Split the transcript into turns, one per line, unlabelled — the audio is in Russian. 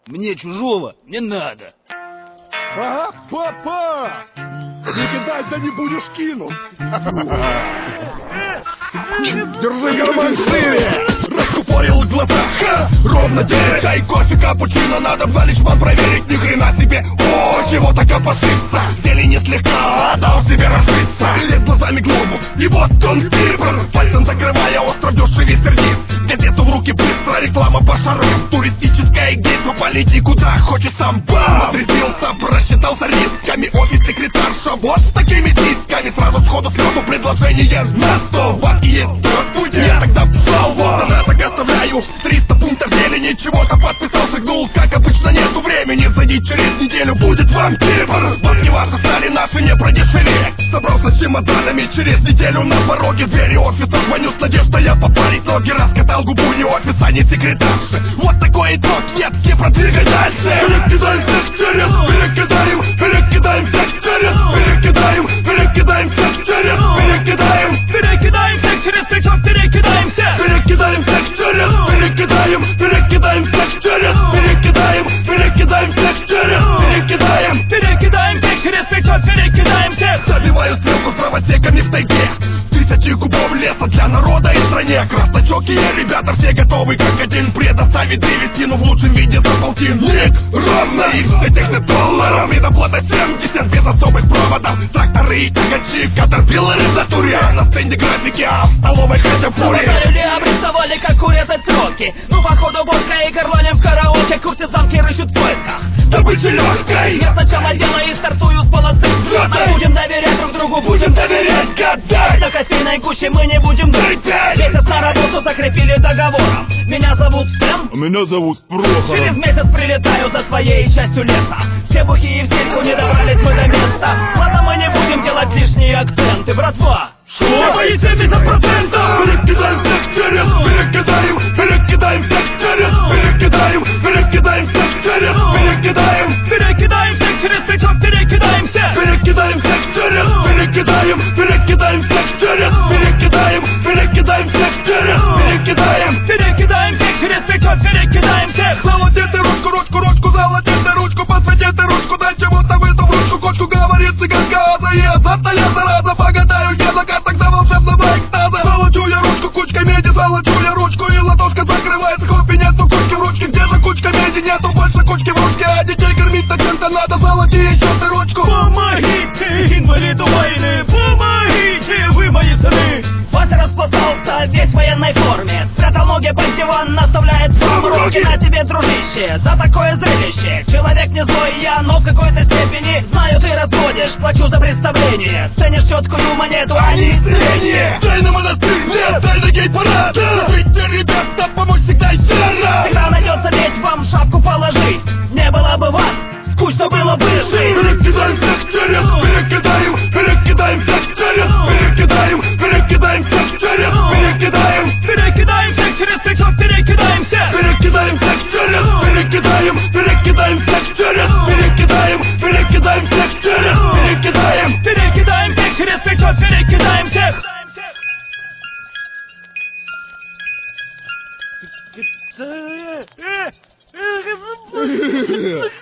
Мне чужого не надо.
Ага, папа! Не кидай, да не будешь кинуть. Держи карман шире! Раскупорил глаза, ровно 9. Чай, кофе, капучино, надо в наличман проверить. Ни хрена себе, о, чего так опаситься? Зелень слегка, дал себе раскрыться. Перед глазами глобус, и вот он выбор. Пальцем закрывая остров дешевый сердит. Газету в руки быстро, реклама по шарам. Туристическая гид, но полеть никуда, хочет сам бам. Отрядился, просчитался рисками. Офис-секретарша, вот с такими сиськами. Сразу сходу к лету предложение на 100 бат. И есть путь, я тогда пшел, вот она так оставляю. 300 пунктов зелени, чего-то подписал, шагнул. Как обычно, нету времени, зайди через неделю, будет вам выбор. Вот не ваши стали, наши не продешевее. Собрался с чемоданами, через неделю на пороге двери офиса. Звоню с надеждой я попарить ноги. Раскатал губу, не офиса, не секретарши. Вот такой итог, нет, все продвигай дальше. Перекидаем всех через, перекидаем всех через, перекидаем всех через, перекидаем всех через плечо, перекидаем всех через, перекидаем всех через, перекидаем всех через плечо, перекидаем всех. Забиваю стрелку с правосеками в тайге. Тысячи кубов леса для народа и стране. Красночёкие ребята все готовы как один предоставить древесину в лучшем виде за полтинник. Ровно и все $10. Предоплата 70 без особых проводов. Тракторы и тягачи, катерпиллеры в натуре. На стенде графики, а в столовой хотя фури.
Люди обрисовали, как курят строки. Ну, походу, водка и горланем в караоке. Куртизанки рыщут в поисках
добычи легкой.
Я сначала делаю и стартую с полосы. Мы будем доверять друг другу, будем доверять, гадать. На кофейной гуще мы не будем дуть. Месяц на работу закрепили договором. Меня зовут Сэм.
А меня зовут Прохор.
Через месяц прилетаю за своей частью леса. Все бухие в сельку, не добрались мы до места. Ладно, мы не будем делать лишние акценты, братва.
Что? Бои 70%! Перекидаем всех через, перекидаем всех через, перекидаем всех через,
перекидаем всех через плечо, перекидаем всех через,
перекидаем всех через, перекидаем всех через,
перекидаем всех через плечо, перекидаем всех.
Золотите ручку, золотите ручку, посветите ручку, дай чего-то в эту ручку, кочку, говорит цыганка Аза, я зараза, погадаю, я закат тогда волшебного экстаза. Золочу я ручку, кучка меди, золочу я ручку, и ладошка закрывается, хопи, нету кучки в ручке, где же кучка меди, нету больше кучки в ручке, а детей кормить-то чем-то надо, золоти еще ты ручку.
Помогите, инвалиду войны, помогите, вы мои сыны. Вася распластался весь в военной форме, спрятал ноги под диван, наставляет вам руки. На тебе, дружище, за такое зрелище. Человек не злой я, но в какой-то степени знаю, ты разводишь, плачу за представление. Ценишь четкую монету, а не исцеление.
Дай на монастырь, нет, дай на гей-парад. Выйти, ребята, помочь всегда и серо.
Всегда найдется ведь вам шапку положить. Не было бы вас, скучно было бы жить.
Перекидаем всех через, перекидаем всех через, перекидаем всех через,
перекидаем всех через плечо, перекидаем всех через,
перекидаем всех через, перекидаем всех через,
перекидаем всех через плечо, перекидаем всех.